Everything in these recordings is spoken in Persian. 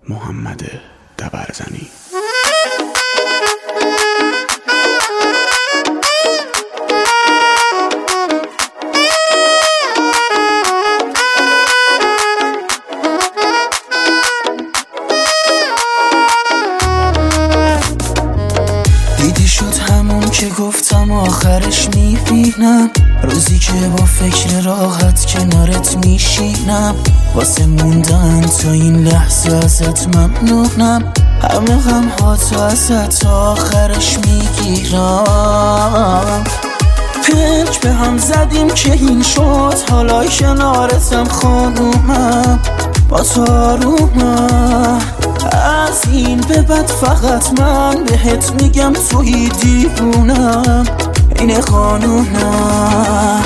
محمد دبرزنی. دیدی شد همون که گفتم آخرش میبینم، روزی که با فکر راحت کنارت میشینم، واسه موندن تا این لحظه ازت ممنونم، همه غم ها تو ازت تا آخرش میگیرم. پنج به هم زدیم که این شد، حالا کنارتم خانومم، با تو آرومم، از این به بعد فقط من بهت میگم توی دیوونم، این قانونم.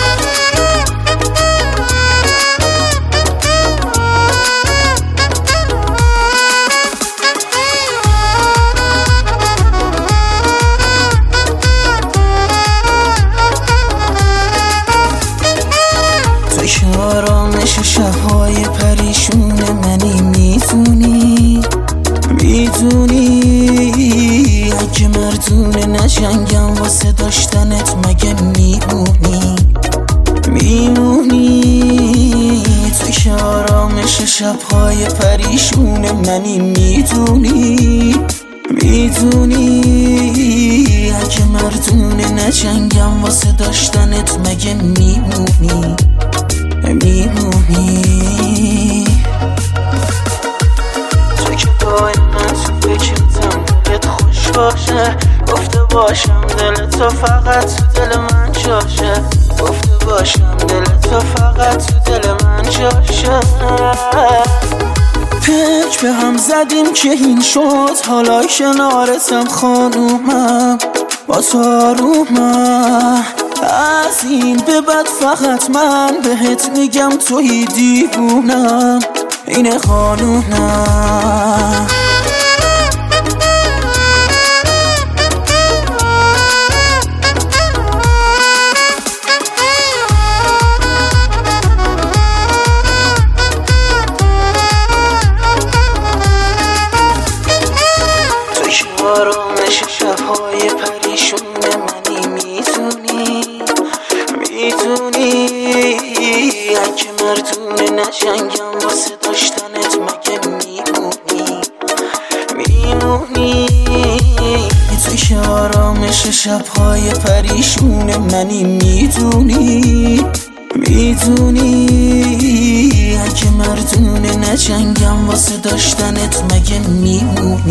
توی که آرامش شبهای پریشون منی، میدونی اگه مردونه نجنگم واسه داشتنت مگه میمونی توی که آرامش شبهای پریشون منی، میدونی اگه مردونه نجنگم واسه داشتنت مگه میمونی تو که دائما تو فکرتم، دلت خوش باشه، گفته باشم دلت تو فقط تو دل من جاشه، گفته باشم دلت تو فقط تو دل من جاشه. پنج به هم زدیم که این شد، حالا کنارتم خانومم، با تو آرومم، از این به بعد فقط من بهت میگم توی دیوونم، این قانونم. توی که آرامش شبهای پریشون منی، میدونی اگه مردونه نجنگم واسه داشتنت مگه میمونی توی که آرامش شبهای پریشون منی، میدونی اگه مردونه نجنگم واسه داشتنت مگه میمونی.